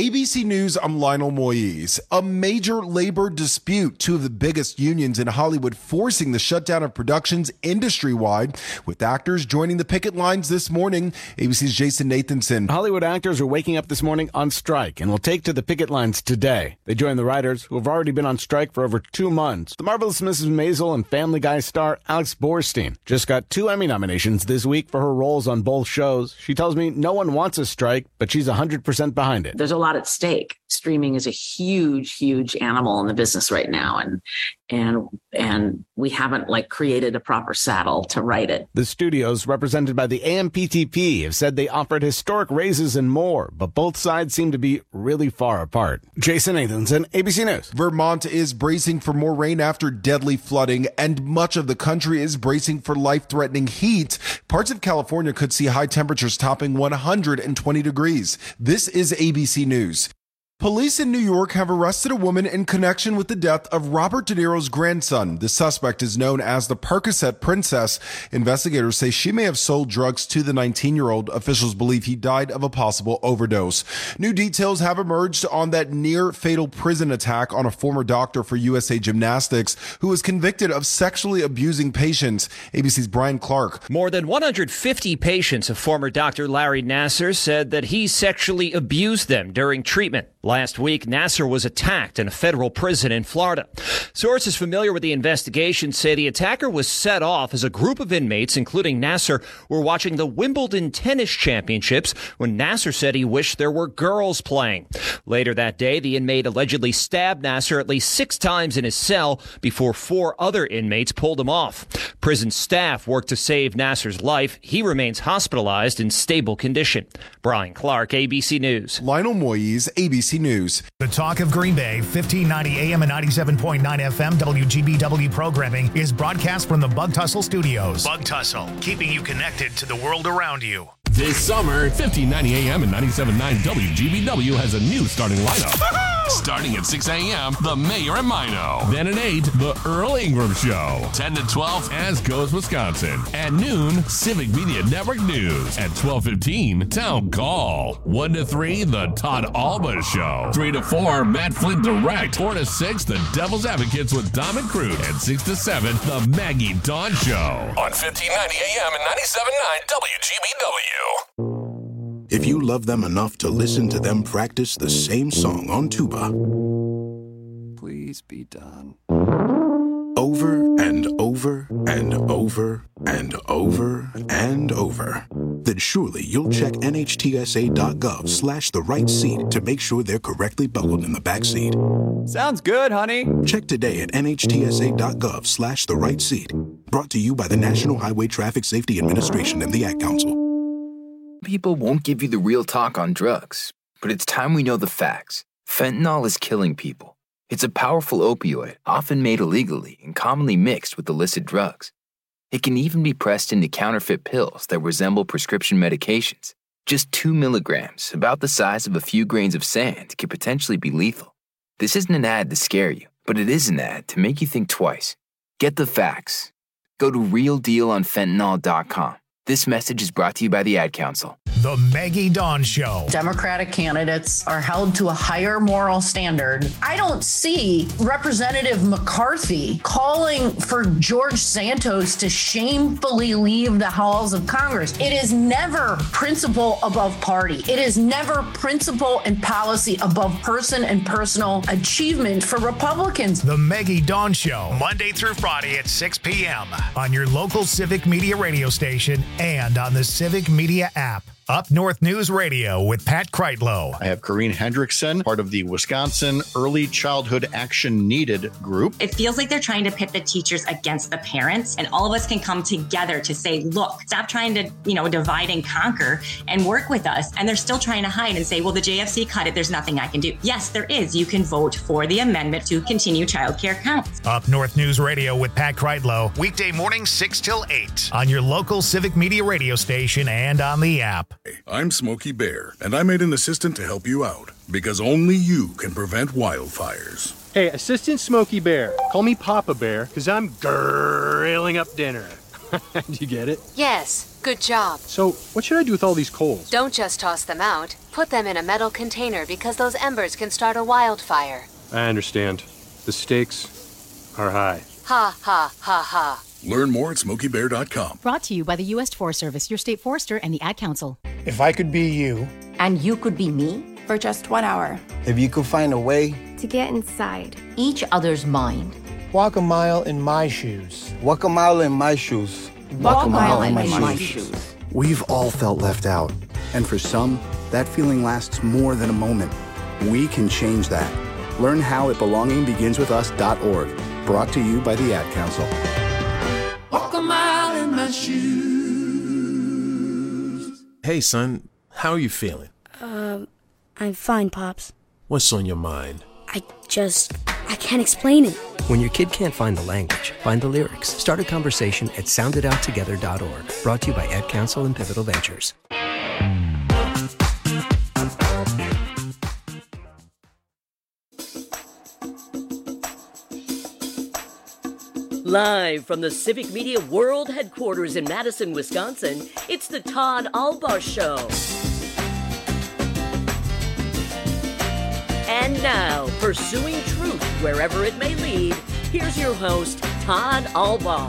ABC News, I'm Lionel Moyes. A major labor dispute, two of the biggest unions in Hollywood forcing the shutdown of productions industry-wide, with actors joining the picket lines this morning. ABC's Jason Nathanson. Hollywood actors are waking up this morning on strike and will take to the picket lines today. They join the writers, who have already been on strike for over 2 months. The Marvelous Mrs. Maisel and Family Guy star Alex Borstein just got 2 Emmy nominations this week for her roles on both shows. She tells me no one wants a strike, but she's 100% behind it. There's a lot at stake. Streaming is a huge animal in the business right now, and we haven't created a proper saddle to ride it. The studios, represented by the AMPTP, have said they offered historic raises and more, but both sides seem to be really far apart. Jason Nathanson, ABC News. Vermont is bracing for more rain after deadly flooding, and much of the country is bracing for life-threatening heat. Parts of California could see high temperatures topping 120 degrees. This is ABC News. Police in New York have arrested a woman in connection with the death of Robert De Niro's grandson. The suspect is known as the Percocet Princess. Investigators say she may have sold drugs to the 19-year-old. Officials believe he died of a possible overdose. New details have emerged on that near-fatal prison attack on a former doctor for USA Gymnastics who was convicted of sexually abusing patients. ABC's Brian Clark. More than 150 patients of former Dr. Larry Nassar said that he sexually abused them during treatment. Last week, Nassar was attacked in a federal prison in Florida. Sources familiar with the investigation say the attacker was set off as a group of inmates, including Nassar, were watching the Wimbledon Tennis Championships when Nassar said he wished there were girls playing. Later that day, the inmate allegedly stabbed Nassar at least 6 times in his cell before 4 other inmates pulled him off. Prison staff worked to save Nassar's life. He remains hospitalized in stable condition. Brian Clark, ABC News. Lionel Moyes, ABC News. The Talk of Green Bay, 1590 AM and 97.9 FM WGBW programming is broadcast from the Bug Tussle Studios. Bug Tussle, keeping you connected to the world around you. This summer, 1590 AM and 97.9 WGBW has a new starting lineup. Starting at 6 a.m., The Mayor and Mino. Then at 8, The Earl Ingram Show. 10 to 12, As Goes Wisconsin. At noon, Civic Media Network News. At 12:15, Town Call. 1 to 3, The Todd Alba Show. 3 to 4, Matt Flint Direct. 4 to 6, The Devil's Advocates with Dom and Crude. And 6 to 7, The Maggie Dawn Show. On 1590 AM and 97.9 WGBW. If you love them enough to listen to them practice the same song on tuba, please be done. Over and over and over and over and over, then surely you'll check NHTSA.gov/the right seat to make sure they're correctly buckled in the back seat. Sounds good, honey. Check today at NHTSA.gov/the right seat. Brought to you by the National Highway Traffic Safety Administration and the Ad Council. People won't give you the real talk on drugs, but it's time we know the facts. Fentanyl is killing people. It's a powerful opioid, often made illegally and commonly mixed with illicit drugs. It can even be pressed into counterfeit pills that resemble prescription medications. Just 2 milligrams, about the size of a few grains of sand, could potentially be lethal. This isn't an ad to scare you, but it is an ad to make you think twice. Get the facts. Go to realdealonfentanyl.com. This message is brought to you by the Ad Council. The Maggie Dawn Show. Democratic candidates are held to a higher moral standard. I don't see Representative McCarthy calling for George Santos to shamefully leave the halls of Congress. It is never principle above party. It is never principle and policy above person and personal achievement for Republicans. The Maggie Dawn Show, Monday through Friday at 6 p.m. on your local Civic Media radio station and on the Civic Media app. Up North News Radio with Pat Kreitlow. I have Corrine Hendrickson, part of the Wisconsin Early Childhood Action Needed group. It feels like they're trying to pit the teachers against the parents, and all of us can come together to say, look, stop trying to, divide and conquer and work with us. And they're still trying to hide and say, well, the JFC cut it. There's nothing I can do. Yes, there is. You can vote for the amendment to continue childcare counts. Up North News Radio with Pat Kreitlow, weekday morning 6 till 8 on your local Civic Media radio station and on the app. I'm Smokey Bear, and I made an assistant to help you out, because only you can prevent wildfires. Hey, Assistant Smokey Bear, call me Papa Bear, because I'm grilling up dinner. Did you get it? Yes. Good job. So, what should I do with all these coals? Don't just toss them out. Put them in a metal container because those embers can start a wildfire. I understand. The stakes are high. Ha, ha, ha, ha. Learn more at SmokeyBear.com. Brought to you by the U.S. Forest Service, your state forester, and the Ad Council. If I could be you. And you could be me? For just 1 hour. If you could find a way. To get inside. Each other's mind. Walk a mile in my shoes. Walk a mile in my shoes. Walk a mile in my shoes. We've all felt left out. And for some, that feeling lasts more than a moment. We can change that. Learn how at belongingbeginswithus.org. Brought to you by the Ad Council. Walk a mile in my shoes. Hey, son, how are you feeling? I'm fine, Pops. What's on your mind? I can't explain it. When your kid can't find the language, find the lyrics. Start a conversation at sounditouttogether.org. Brought to you by Ad Council and Pivotal Ventures. Live from the Civic Media World Headquarters in Madison, Wisconsin, it's the Todd Albaugh Show. And now, pursuing truth wherever it may lead, here's your host, Todd Albaugh.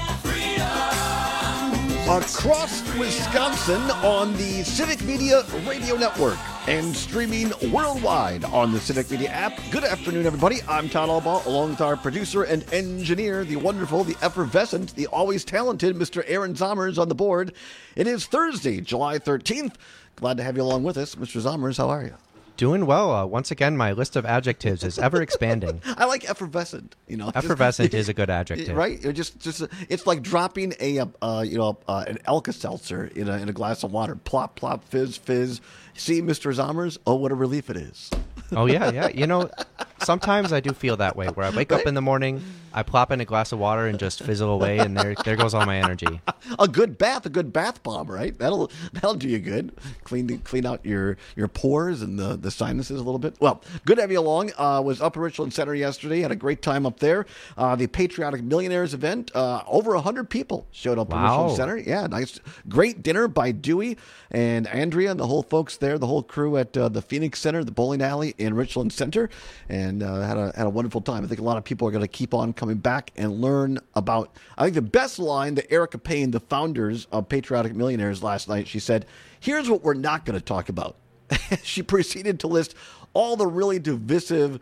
Across Wisconsin on the Civic Media Radio Network and streaming worldwide on the Civic Media app. Good afternoon, everybody. I'm Todd Albaugh, along with our producer and engineer, the wonderful, the effervescent, the always talented Mr. Aaron Zommers on the board. It is Thursday, July 13th. Glad to have you along with us. Mr. Zommers, how are you? Doing well. Once again, my list of adjectives is ever expanding. I like effervescent. Effervescent is a good adjective, right? It's like dropping an Alka-Seltzer in a glass of water. Plop, plop, fizz, fizz. See, Mr. Zommers? Oh, what a relief it is. Oh yeah. Sometimes I do feel that way. Where I wake up in the morning, I plop in a glass of water and just fizzle away, and there goes all my energy. A good bath bomb, right? That'll do you good. Clean out your pores and the sinuses a little bit. Well, good to have you along. Was up at Richland Center yesterday. Had a great time up there. The Patriotic Millionaires event. Over 100 people showed up at Richland Center. Yeah, nice, great dinner by Dewey and Andrea and the whole folks there, the whole crew at the Phoenix Center, the bowling alley in Richland Center, and had a wonderful time. I think a lot of people are going to keep on coming back and learn about, I think the best line that Erica Payne, the founders of Patriotic Millionaires last night, she said, here's what we're not going to talk about. She proceeded to list all the really divisive,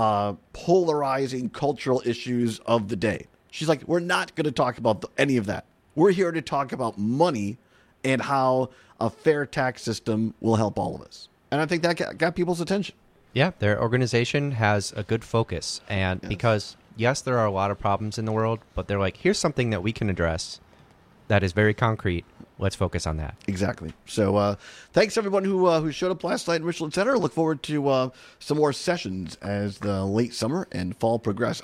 polarizing cultural issues of the day. She's like, we're not going to talk about any of that. We're here to talk about money and how a fair tax system will help all of us. And I think that got people's attention. Yeah, their organization has a good focus. And because, yes, there are a lot of problems in the world, but they're like, here's something that we can address that is very concrete. Let's focus on that. Exactly. So thanks, everyone who showed up last night in Richland Center. Look forward to some more sessions as the late summer and fall progress.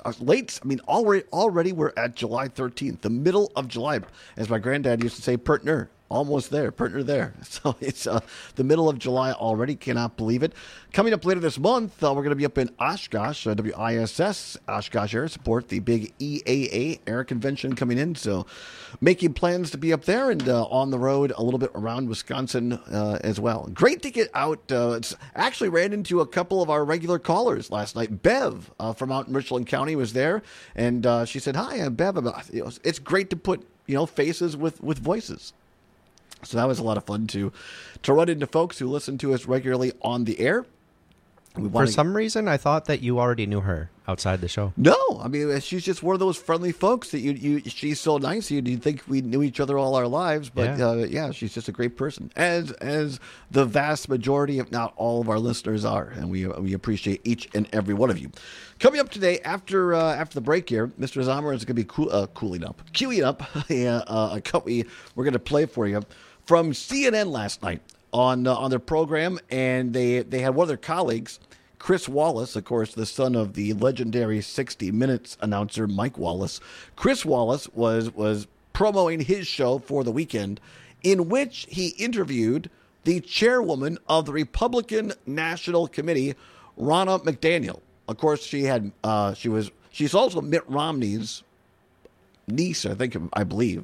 Already we're at July 13th, the middle of July. As my granddad used to say, partner. Almost there, partner there. So it's the middle of July already. Cannot believe it. Coming up later this month, we're going to be up in Oshkosh, WISS, Oshkosh Air Support, the big EAA Air Convention coming in. So making plans to be up there and on the road a little bit around Wisconsin as well. Great to get out. Actually ran into a couple of our regular callers last night. Bev from out in Richland County was there, and she said, hi, I'm Bev. It's great to put faces with voices. So that was a lot of fun to run into folks who listen to us regularly on the air. For some reason, I thought that you already knew her outside the show. No, I mean, she's just one of those friendly folks that she's so nice. You'd think we knew each other all our lives, but she's just a great person, as the vast majority, if not all, of our listeners are, and we appreciate each and every one of you. Coming up today after the break here, Mr. Zommers is going to be queuing up a company we're going to play for you from CNN last night on their program, and they had one of their colleagues, Chris Wallace, of course, the son of the legendary 60 Minutes announcer Mike Wallace. Chris Wallace was promoting his show for the weekend, in which he interviewed the chairwoman of the Republican National Committee, Ronna McDaniel. Of course, she's also Mitt Romney's niece, I believe.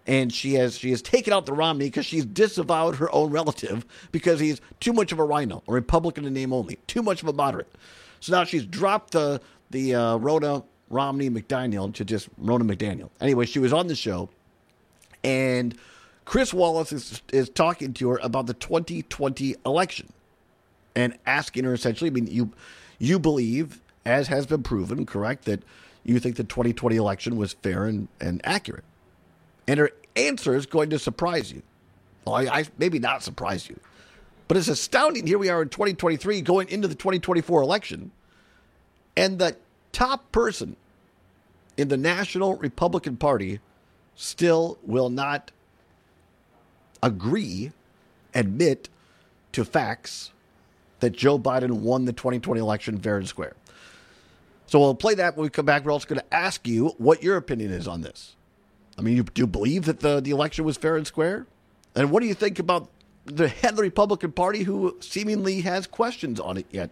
And she has taken out the Romney because she's disavowed her own relative because he's too much of a rhino, a Republican in name only, too much of a moderate. So now she's dropped the Ronna Romney McDaniel to just Ronna McDaniel. Anyway, she was on the show, and Chris Wallace is talking to her about the 2020 election and asking her essentially, I mean, you believe, as has been proven, correct, that you think the 2020 election was fair and accurate. And her answer is going to surprise you. Well, I maybe not surprise you. But it's astounding. Here we are in 2023 going into the 2024 election. And the top person in the National Republican Party still will not admit to facts that Joe Biden won the 2020 election fair and square. So we'll play that when we come back. We're also going to ask you what your opinion is on this. I mean, do you believe that the election was fair and square? And what do you think about the head of the Republican Party who seemingly has questions on it yet?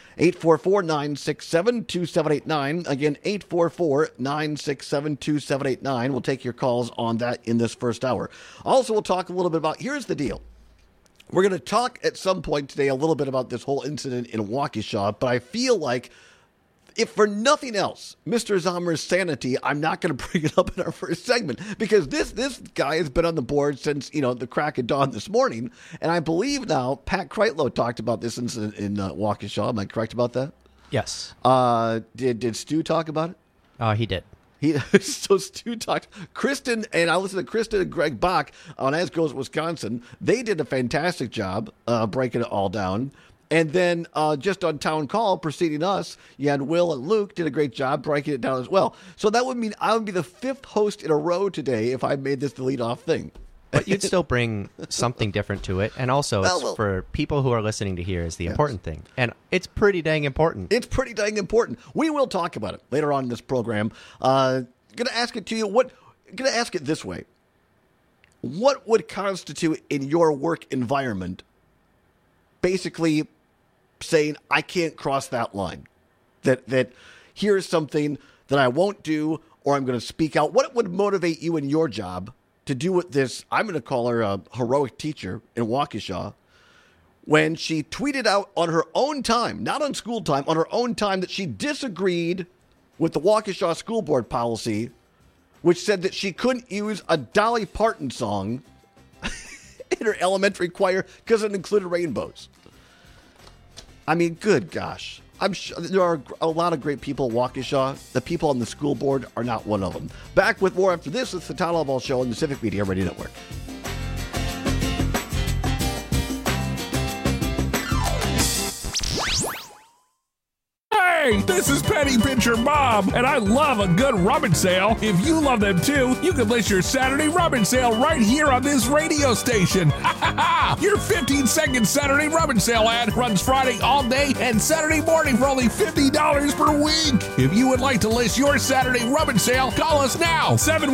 844-967-2789. Again, 844-967-2789. We'll take your calls on that in this first hour. Also, we'll talk a little bit about, here's the deal. We're going to talk at some point today a little bit about this whole incident in Waukesha, but I feel like, if for nothing else, Mr. Zomer's sanity, I'm not going to bring it up in our first segment because this guy has been on the board since, the crack of dawn this morning. And I believe now Pat Kreitlow talked about this incident in Waukesha. Am I correct about that? Yes. Did Stu talk about it? He did. So Stu talked. Kristen, and I listened to Kristen and Greg Bach on As Goes Wisconsin. They did a fantastic job breaking it all down. And then just on Town Call, preceding us, you had Will and Luke did a great job breaking it down as well. So that would mean I would be the fifth host in a row today if I made this the lead-off thing. But you'd still bring something different to it. And also, it's for people who are listening to hear is the important thing. And it's pretty dang important. It's pretty dang important. We will talk about it later on in this program. Going to ask it to you. Going to ask it this way. What would constitute in your work environment basically saying, I can't cross that line, that here's something that I won't do, or I'm going to speak out? What would motivate you in your job to do what this, I'm going to call her a heroic teacher in Waukesha, when she tweeted out on her own time, not on school time, on her own time, that she disagreed with the Waukesha school board policy, which said that she couldn't use a Dolly Parton song in her elementary choir because it included rainbows. I mean, good gosh. I'm sure there are a lot of great people at Waukesha. The people on the school board are not one of them. Back with more after this. It's the Todd Albaugh Show on the Civic Media Radio Network. Hey, this is Penny Pincher Bob, and I love a good rummage sale. If you love them too, you can list your Saturday rummage sale right here on this radio station. Your 15-second Saturday rummage sale ad runs Friday all day and Saturday morning for only $50 per week. If you would like to list your Saturday rummage sale, call us now,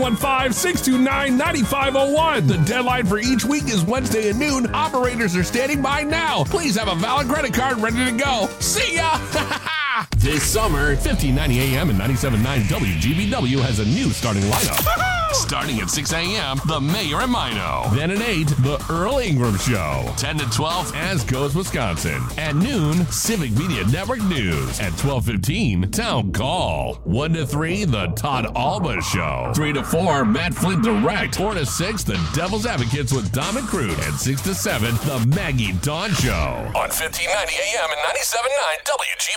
715-629-9501. The deadline for each week is Wednesday at noon. Operators are standing by now. Please have a valid credit card ready to go. See ya! This summer, 1590 AM and 97.9 WGBW has a new starting lineup. Starting at 6 a.m., The Mayor and Mino. Then at 8, The Earl Ingram Show. 10 to 12, As Goes Wisconsin. At noon, Civic Media Network News. At 12:15, Town Call. 1 to 3, The Todd Albaugh Show. 3 to 4, Matt Flint Direct. 4 to 6, The Devil's Advocates with Dom and Crude. And 6 to 7, The Maggie Dawn Show. On 1590 AM and 97.9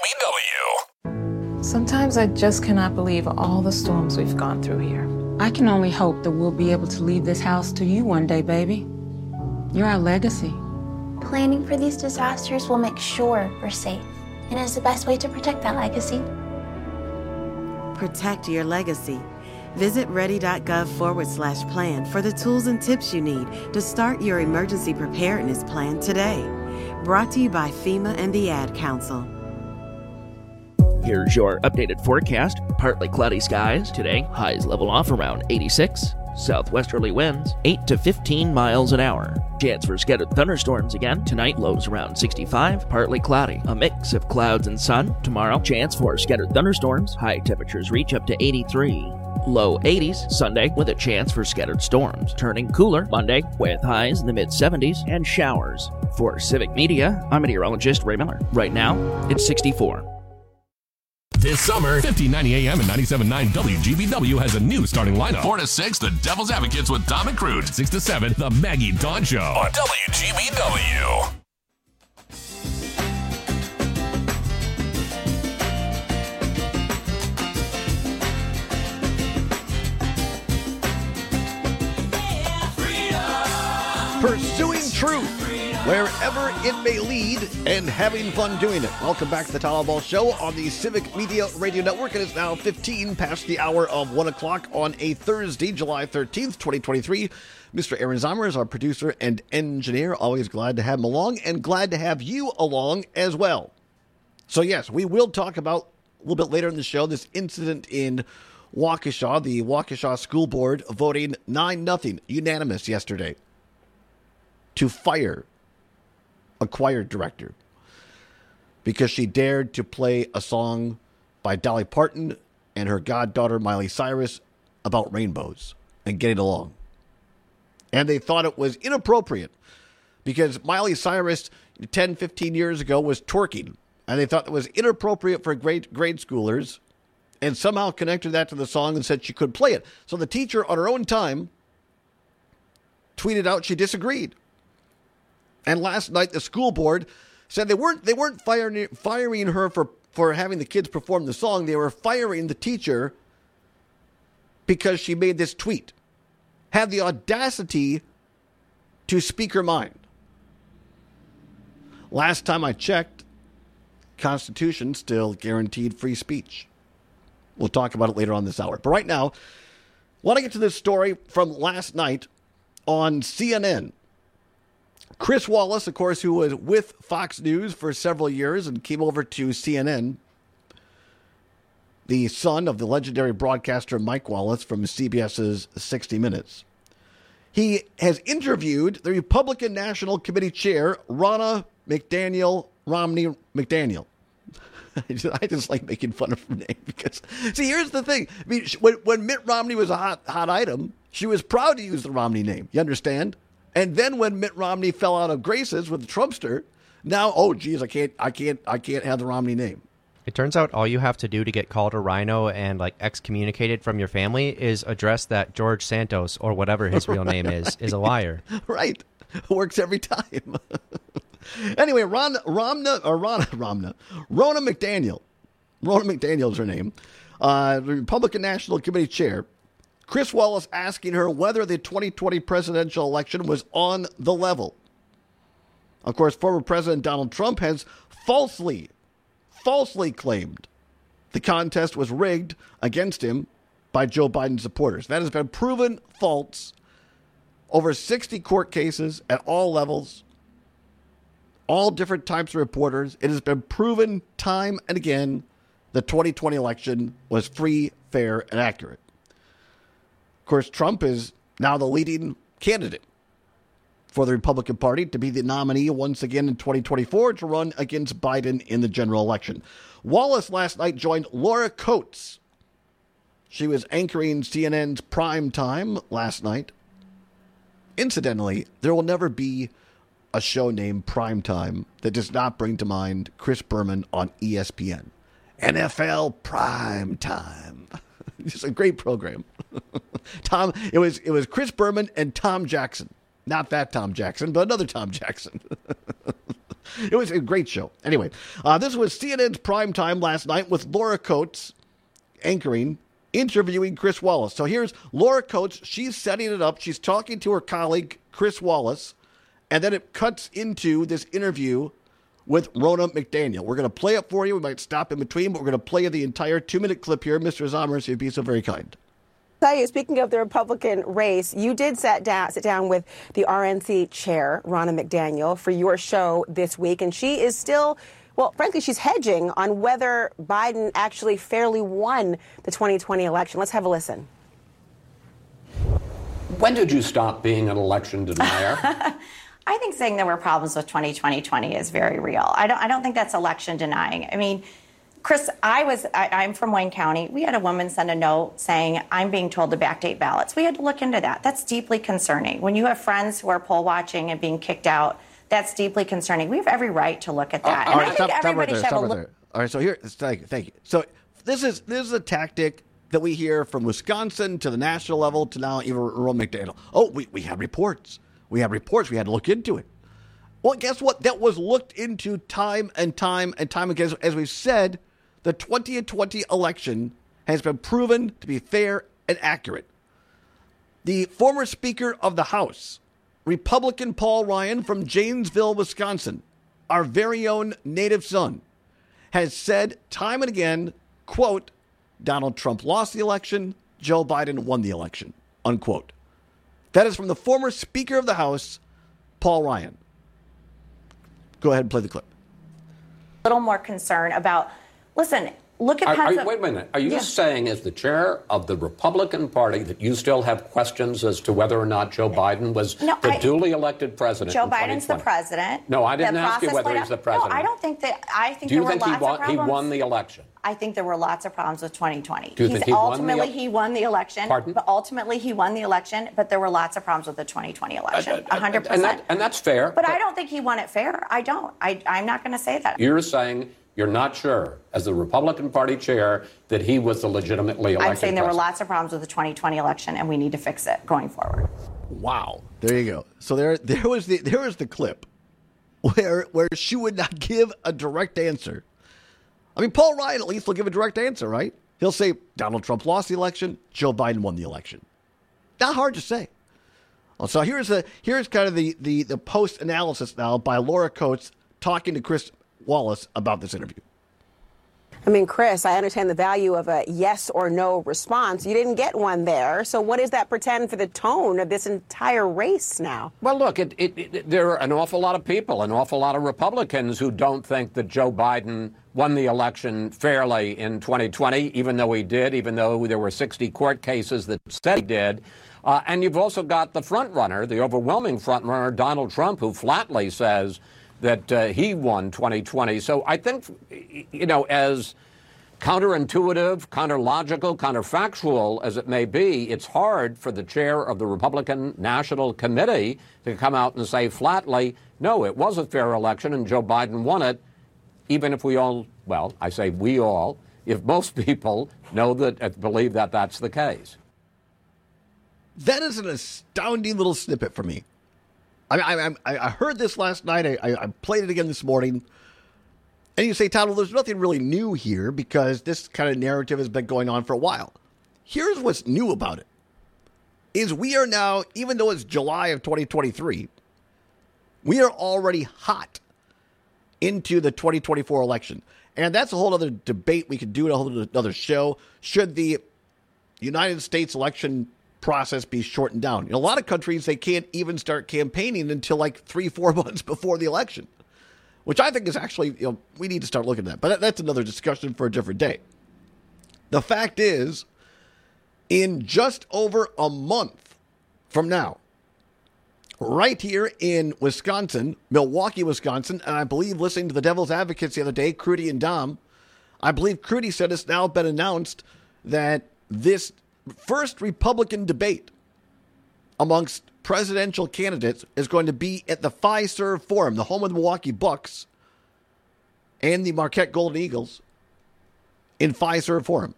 WGBW. Sometimes I just cannot believe all the storms we've gone through here. I can only hope that we'll be able to leave this house to you one day, baby. You're our legacy. Planning for these disasters will make sure we're safe, and is the best way to protect that legacy. Protect your legacy. Visit ready.gov/plan for the tools and tips you need to start your emergency preparedness plan today. Brought to you by FEMA and the Ad Council. Here's your updated forecast. Partly cloudy skies today. Highs level off around 86. Southwesterly winds 8 to 15 miles an hour. Chance for scattered thunderstorms again. Tonight, lows around 65. Partly cloudy. A mix of clouds and sun. Tomorrow, chance for scattered thunderstorms. High temperatures reach up to 83. Low 80s Sunday with a chance for scattered storms. Turning cooler Monday with highs in the mid-70s and showers. For Civic Media, I'm meteorologist Ray Miller. Right now, it's 64. This summer, 1590 AM and 97.9 WGBW has a new starting lineup. 4 to 6, The Devil's Advocates with Tom and Crude. 6 to 7, The Maggie Dawn Show on WGBW. Pursuing truth wherever it may lead and having fun doing it. Welcome back to the Tom Ball Show on the Civic Media Radio Network. It is now 15 past the hour of 1 o'clock on a Thursday, July 13th, 2023. Mr. Aaron Zommer is our producer and engineer. Always glad to have him along and glad to have you along as well. So yes, we will talk about a little bit later in the show this incident in Waukesha. The Waukesha School Board voting 9-0 unanimous yesterday to fire a choir director because she dared to play a song by Dolly Parton and her goddaughter Miley Cyrus about rainbows and getting along. And they thought it was inappropriate because Miley Cyrus 10, 15 years ago was twerking, and they thought it was inappropriate for grade schoolers, and somehow connected that to the song and said she could play it. So the teacher on her own time tweeted out she disagreed. And last night, the school board said they weren't firing her for having the kids perform the song. They were firing the teacher because she made this tweet. Had the audacity to speak her mind. Last time I checked, Constitution still guaranteed free speech. We'll talk about it later on this hour. But right now, I want to get to this story from last night on CNN. Chris Wallace, of course, who was with Fox News for several years and came over to CNN, the son of the legendary broadcaster Mike Wallace from CBS's 60 Minutes. He has interviewed the Republican National Committee Chair, Ronna Romney McDaniel. I just like making fun of her name because, see, here's the thing. I mean, when Mitt Romney was a hot item, she was proud to use the Romney name. You understand? And then when Mitt Romney fell out of graces with the Trumpster, now, oh, geez, I can't have the Romney name. It turns out all you have to do to get called a rhino and like excommunicated from your family is address that George Santos or whatever his real name is a liar. Right. Works every time. Anyway, Ronna McDaniel. Ronna McDaniel is her name. The Republican National Committee Chair. Chris Wallace asking her whether the 2020 presidential election was on the level. Of course, former President Donald Trump has falsely claimed the contest was rigged against him by Joe Biden supporters. That has been proven false. Over 60 court cases at all levels, all different types of reporters. It has been proven time and again the 2020 election was free, fair, and accurate. Of course, Trump is now the leading candidate for the Republican Party to be the nominee once again in 2024 to run against Biden in the general election. Wallace last night joined Laura Coates. She was anchoring CNN's Prime Time last night. Incidentally, there will never be a show named Prime Time that does not bring to mind Chris Berman on ESPN. NFL Prime Time. It's a great program. It was Chris Berman and Tom Jackson. Not that Tom Jackson, but another Tom Jackson. It was a great show. Anyway, this was CNN's Prime Time last night with Laura Coates anchoring, interviewing Chris Wallace. So here's Laura Coates. She's setting it up. She's talking to her colleague, Chris Wallace. And then it cuts into this interview with Ronna McDaniel. We're going to play it for you. We might stop in between, but we're going to play you the entire 2-minute clip here. Mr. Zommer, if you'd be so very kind. Tell you, speaking of the Republican race, you did sit down with the RNC chair, Ronna McDaniel, for your show this week, and she is still, well, frankly, she's hedging on whether Biden actually fairly won the 2020 election. Let's have a listen. When did you stop being an election denier? I think saying there were problems with 2020 is very real. I don't think that's election denying. I mean, Chris, I'm from Wayne County. We had a woman send a note saying, I'm being told to backdate ballots. We had to look into that. That's deeply concerning. When you have friends who are poll watching and being kicked out, that's deeply concerning. We have every right to look at that. All right, stop right there. All right, so here, thank you. So this is a tactic that we hear from Wisconsin to the national level to now even Ronna McDaniel. Oh, we had reports. We had to look into it. Well, guess what? That was looked into time and time again. As we've said, the 2020 election has been proven to be fair and accurate. The former Speaker of the House, Republican Paul Ryan from Janesville, Wisconsin, our very own native son, has said time and again, quote, Donald Trump lost the election, Joe Biden won the election, unquote. That is from the former Speaker of the House, Paul Ryan. Go ahead and play the clip. A little more concern about, listen, look at Pennsylvania. Wait a minute. Are you saying, as the chair of the Republican Party, that you still have questions as to whether or not Joe Biden was the duly elected president? Joe Biden's the president. No, I didn't ask you whether he's the president. No, I don't think that. I think Do you there think were lots of problems. he won the election? I think there were lots of problems with 2020. Do you think he won the election? Pardon? But ultimately, he won the election, but there were lots of problems with the 2020 election, 100%. And that's fair. But I don't think he won it fair. I don't. I'm not going to say that. You're saying you're not sure, as the Republican Party chair, that he was the legitimately elected I'm saying there were president. lots of problems with the 2020 election, and we need to fix it going forward. Wow. There you go. So there was the clip where she would not give a direct answer. I mean, Paul Ryan at least will give a direct answer, right? He'll say Donald Trump lost the election, Joe Biden won the election. Not hard to say. So here's kind of the post analysis now by Laura Coates talking to Chris Wallace about this interview. I mean, Chris, I understand the value of a yes or no response. You didn't get one there. So what does that portend for the tone of this entire race now? Well, look, there are an awful lot of people, an awful lot of Republicans who don't think that Joe Biden won the election fairly in 2020, even though he did, even though there were 60 court cases that said he did. And you've also got the front runner, the overwhelming front runner, Donald Trump, who flatly says that he won 2020. So I think, as counterintuitive, counterlogical, counterfactual as it may be, it's hard for the chair of the Republican National Committee to come out and say flatly, no, it was a fair election and Joe Biden won it, even if I say we all, if most people believe that that's the case. That is an astounding little snippet for me. I heard this last night. I played it again this morning. And you say, Todd, well, there's nothing really new here because this kind of narrative has been going on for a while. Here's what's new about it. Is we are now, even though it's July of 2023, we are already hot into the 2024 election. And that's a whole other debate we could do in a whole other show. Should the United States election process be shortened down? In a lot of countries, they can't even start campaigning until like 3-4 months before the election, which I think is actually, we need to start looking at that. But that's another discussion for a different day. The fact is, in just over a month from now, right here in Wisconsin, Milwaukee, Wisconsin, and I believe listening to the Devil's Advocates the other day, Crudy and Dom, I believe Crudy said it's now been announced that this first Republican debate amongst presidential candidates is going to be at the Fiserv Forum, the home of the Milwaukee Bucks and the Marquette Golden Eagles in Fiserv Forum.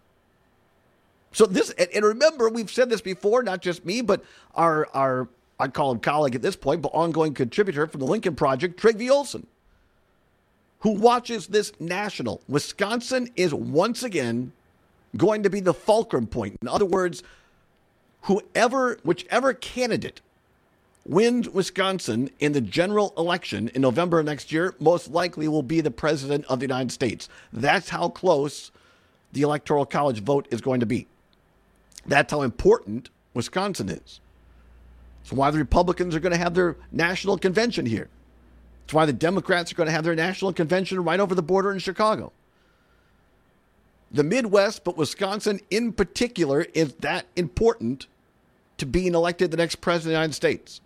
So this, and remember, we've said this before, not just me, but our I call him colleague at this point, but ongoing contributor from the Lincoln Project, Trygve Olsen, who watches this national. Wisconsin is once again going to be the fulcrum point. In other words, whichever candidate wins Wisconsin in the general election in November of next year, most likely will be the president of the United States. That's how close the Electoral College vote is going to be. That's how important Wisconsin is. It's why the Republicans are going to have their national convention here. It's why the Democrats are going to have their national convention right over the border in Chicago. The Midwest, but Wisconsin in particular, is that important to being elected the next president of the United States.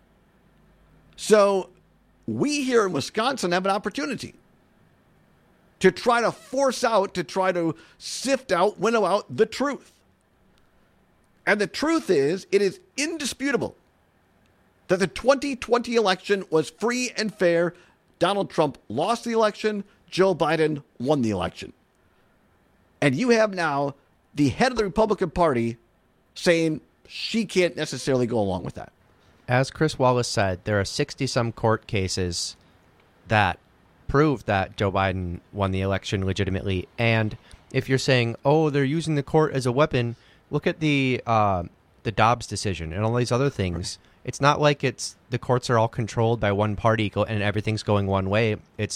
So we here in Wisconsin have an opportunity. to try to force out, to try to sift out, winnow out the truth. And the truth is, it is indisputable that the 2020 election was free and fair. Donald Trump lost the election. Joe Biden won the election. And you have now the head of the Republican Party saying she can't necessarily go along with that. As Chris Wallace said, there are 60-some court cases that prove that Joe Biden won the election legitimately. And if you're saying, oh, they're using the court as a weapon, look at the Dobbs decision and all these other things. Right. It's not like the courts are all controlled by one party and everything's going one way.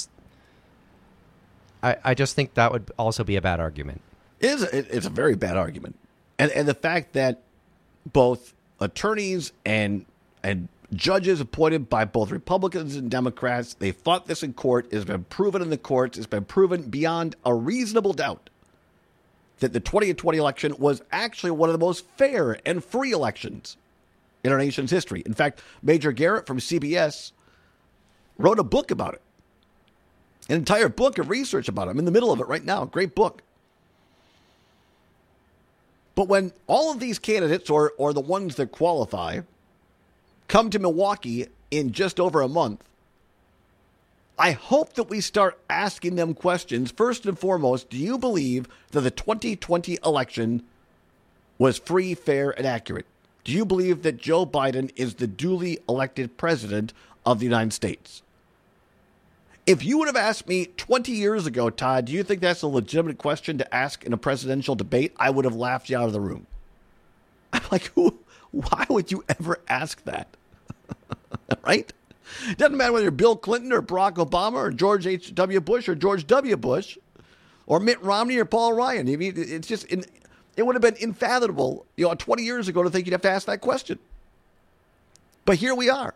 I just think that would also be a bad argument. It's a very bad argument. And the fact that both attorneys and judges appointed by both Republicans and Democrats, they fought this in court. It's been proven in the courts. It's been proven beyond a reasonable doubt that the 2020 election was actually one of the most fair and free elections in our nation's history. In fact, Major Garrett from CBS wrote a book about it. An entire book of research about it. I'm in the middle of it right now. Great book. But when all of these candidates, or the ones that qualify, come to Milwaukee in just over a month, I hope that we start asking them questions. First and foremost, do you believe that the 2020 election was free, fair, and accurate? Do you believe that Joe Biden is the duly elected president of the United States? If you would have asked me 20 years ago, Todd, do you think that's a legitimate question to ask in a presidential debate? I would have laughed you out of the room. I'm like, why would you ever ask that? Right? It doesn't matter whether you're Bill Clinton or Barack Obama or George H.W. Bush or George W. Bush or Mitt Romney or Paul Ryan. I mean, it's just, it would have been unfathomable, 20 years ago to think you'd have to ask that question. But here we are.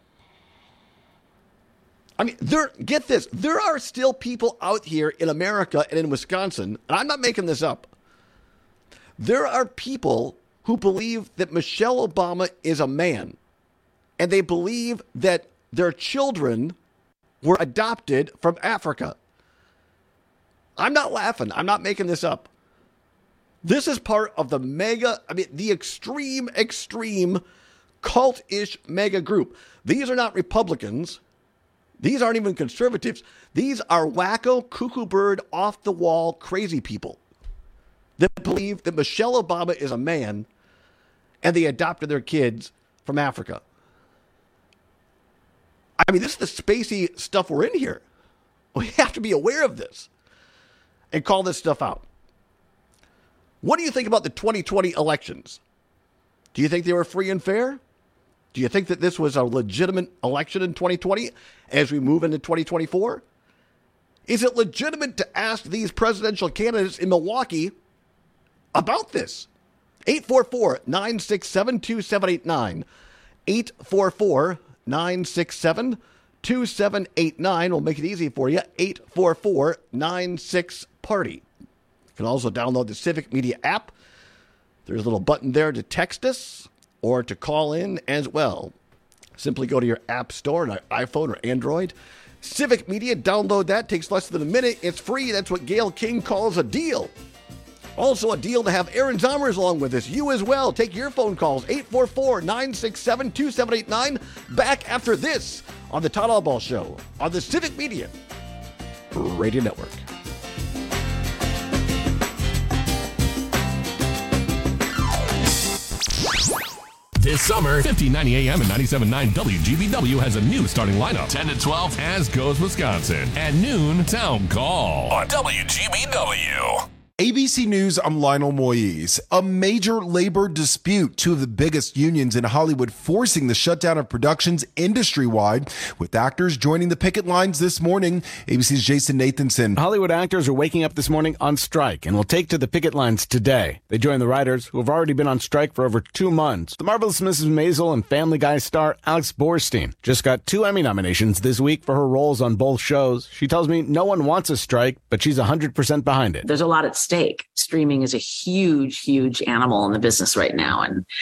I mean, get this. There are still people out here in America and in Wisconsin, and I'm not making this up. There are people who believe that Michelle Obama is a man, and they believe that their children were adopted from Africa. I'm not laughing. I'm not making this up. This is part of the the extreme cult-ish mega group. These are not Republicans. These aren't even conservatives. These are wacko, cuckoo bird, off-the-wall, crazy people that believe that Michelle Obama is a man and they adopted their kids from Africa. I mean, this is the spacey stuff we're in here. We have to be aware of this and call this stuff out. What do you think about the 2020 elections? Do you think they were free and fair? Do you think that this was a legitimate election in 2020 as we move into 2024? Is it legitimate to ask these presidential candidates in Milwaukee about this? 844-967-2789. 844-967-2789. We'll make it easy for you. 844-96-PARTY. You can also download the Civic Media app. There's a little button there to text us or to call in as well. Simply go to your app store on iPhone or Android. Civic Media, download that. Takes less than a minute. It's free. That's what Gail King calls a deal. Also a deal to have Aaron Zomers along with us. You as well. Take your phone calls. 844-967-2789. Back after this on the Todd Albaugh Show on the Civic Media Radio Network. This summer, 1590 AM and 97.9 WGBW has a new starting lineup. 10 to 12, As Goes Wisconsin. At noon, Town Call on WGBW. ABC News, I'm Lionel Moyes. A major labor dispute, two of the biggest unions in Hollywood forcing the shutdown of productions industry-wide, with actors joining the picket lines this morning. ABC's Jason Nathanson. Hollywood actors are waking up this morning on strike and will take to the picket lines today. They join the writers, who have already been on strike for over 2 months. The Marvelous Mrs. Maisel and Family Guy star Alex Borstein just got 2 Emmy nominations this week for her roles on both shows. She tells me no one wants a strike, but she's 100% behind it. There's a lot at stake. Streaming is a huge, huge animal in the business right now.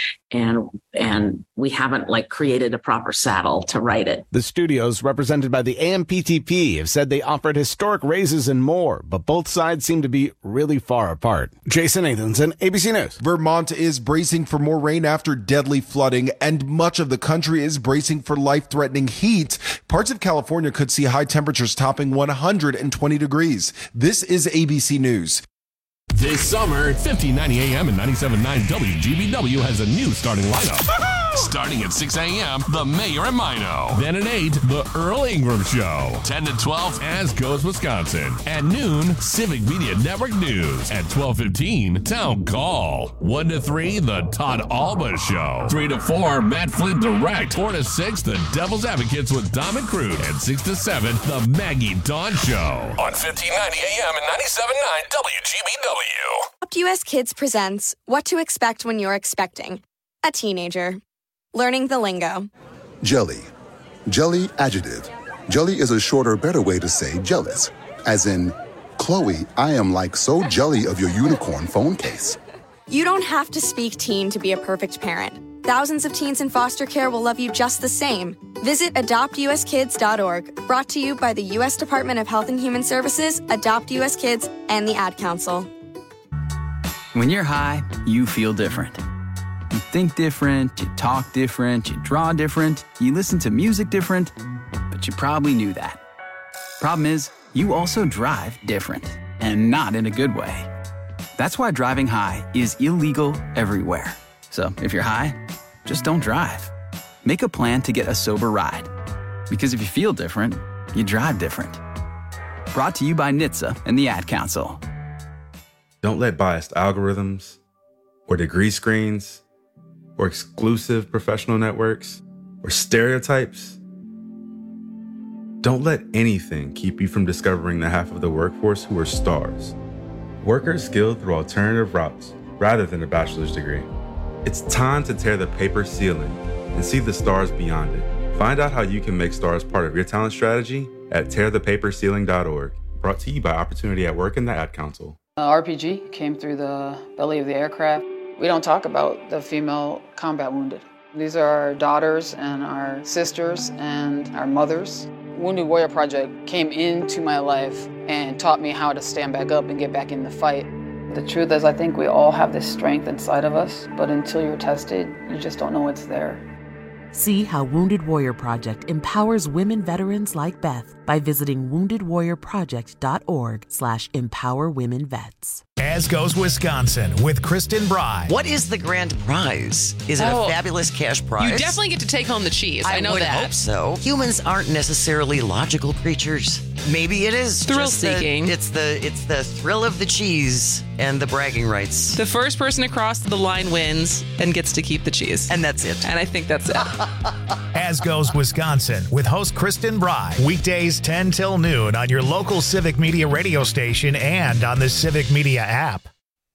And we haven't created a proper saddle to ride it. The studios represented by the AMPTP have said they offered historic raises and more, but both sides seem to be really far apart. Jason Nathanson, ABC News. Vermont is bracing for more rain after deadly flooding, and much of the country is bracing for life-threatening heat. Parts of California could see high temperatures topping 120 degrees. This is ABC News. This summer, 1590 AM and 97.9 WGBW has a new starting lineup. Starting at 6 a.m., The Mayor and Mino. Then at 8, The Earl Ingram Show. 10 to 12, As Goes Wisconsin. At noon, Civic Media Network News. At 12:15, Town Call. 1 to 3, The Todd Alba Show. 3 to 4, Matt Flint Direct. 4 to 6, The Devil's Advocates with Dom and Crude. And 6 to 7, The Maggie Dawn Show. On 1590 AM and 97.9 WGBW. Adopt US Kids presents What to Expect When You're Expecting a Teenager. Learning the lingo. Jelly. Jelly adjective. Jelly is a shorter, better way to say jealous. As in, Chloe, I am so jelly of your unicorn phone case. You don't have to speak teen to be a perfect parent. Thousands of teens in foster care will love you just the same. Visit adoptuskids.org. Brought to you by the U.S. Department of Health and Human Services, Adopt US Kids, and the Ad Council. When you're high, you feel different. You think different, you talk different, you draw different, you listen to music different, but you probably knew that. Problem is, you also drive different, and not in a good way. That's why driving high is illegal everywhere. So if you're high, just don't drive. Make a plan to get a sober ride. Because if you feel different, you drive different. Brought to you by NHTSA and the Ad Council. Don't let biased algorithms or degree screens or exclusive professional networks or stereotypes. Don't let anything keep you from discovering the half of the workforce who are stars. Workers skilled through alternative routes rather than a bachelor's degree. It's time to tear the paper ceiling and see the stars beyond it. Find out how you can make stars part of your talent strategy at tearthepaperceiling.org. Brought to you by Opportunity at Work and the Ad Council. RPG came through the belly of the aircraft. We don't talk about the female combat wounded. These are our daughters and our sisters and our mothers. Wounded Warrior Project came into my life and taught me how to stand back up and get back in the fight. The truth is, I think we all have this strength inside of us, but until you're tested, you just don't know it's there. See how Wounded Warrior Project empowers women veterans like Beth by visiting woundedwarriorproject.org/empowerwomenvets. As Goes Wisconsin with Kristen Bry. What is the grand prize? Is it a fabulous cash prize? You definitely get to take home the cheese. I know would that. Hope so. Humans aren't necessarily logical creatures. Maybe it is thrill-seeking. It's the thrill of the cheese and the bragging rights. The first person across the line wins and gets to keep the cheese. And that's it. And I think that's it. As Goes Wisconsin with host Kristen Bry. Weekdays 10 till noon on your local Civic Media radio station and on the Civic Media app.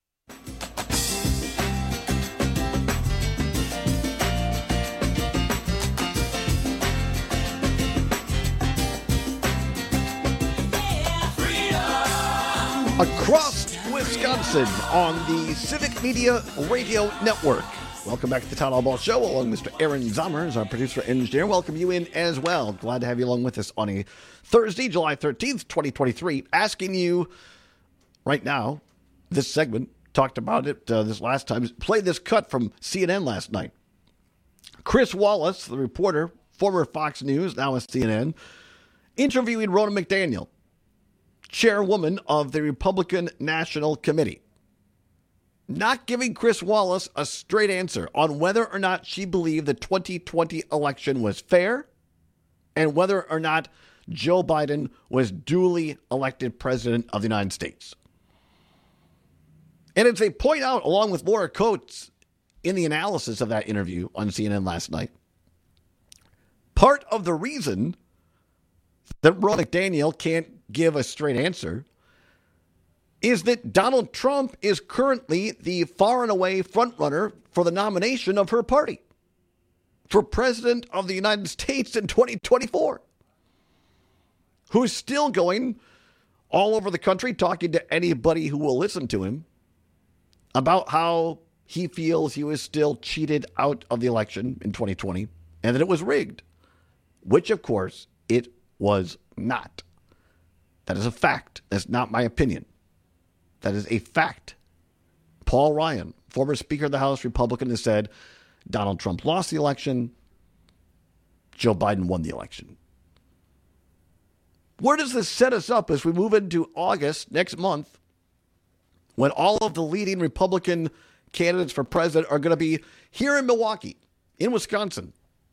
Across Wisconsin on the Civic Media Radio Network. Welcome back to the Town Hall Ball Show. Along with Mr. Aaron Zommers, our producer and engineer. Welcome you in as well. Glad to have you along with us on a Thursday, July 13th, 2023. Asking you right now, this segment, talked about it this last time, played this cut from CNN last night. Chris Wallace, the reporter, former Fox News, now at CNN, interviewing Ronna McDaniel, chairwoman of the Republican National Committee. Not giving Chris Wallace a straight answer on whether or not she believed the 2020 election was fair and whether or not Joe Biden was duly elected president of the United States. And as they point out, along with Laura Coates in the analysis of that interview on CNN last night, part of the reason that Ronna McDaniel can't give a straight answer is that Donald Trump is currently the far and away frontrunner for the nomination of her party for president of the United States in 2024, who's still going all over the country talking to anybody who will listen to him about how he feels he was still cheated out of the election in 2020 and that it was rigged, which, of course, it was not. That is a fact. That's not my opinion. That is a fact. Paul Ryan, former Speaker of the House Republican, has said Donald Trump lost the election. Joe Biden won the election. Where does this set us up as we move into August next month, when all of the leading Republican candidates for president are going to be here in Milwaukee, in Wisconsin?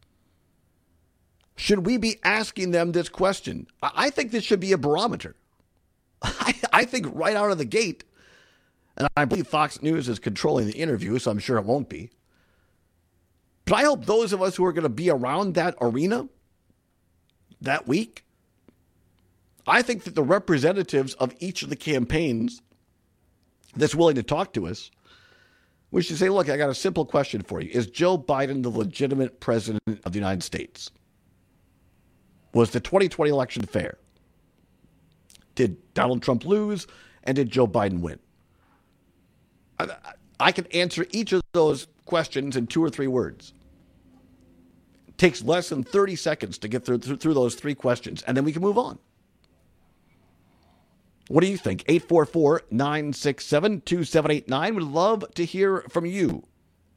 Should we be asking them this question? I think this should be a barometer. I think right out of the gate, and I believe Fox News is controlling the interview, so I'm sure it won't be. But I hope those of us who are going to be around that arena that week, I think that the representatives of each of the campaigns that's willing to talk to us, we should say, look, I got a simple question for you. Is Joe Biden the legitimate president of the United States? Was the 2020 election fair? Did Donald Trump lose? And did Joe Biden win? I can answer each of those questions in 2 or 3 words. It takes less than 30 seconds to get through those 3 questions, and then we can move on. What do you think? 844-967-2789. Would love to hear from you.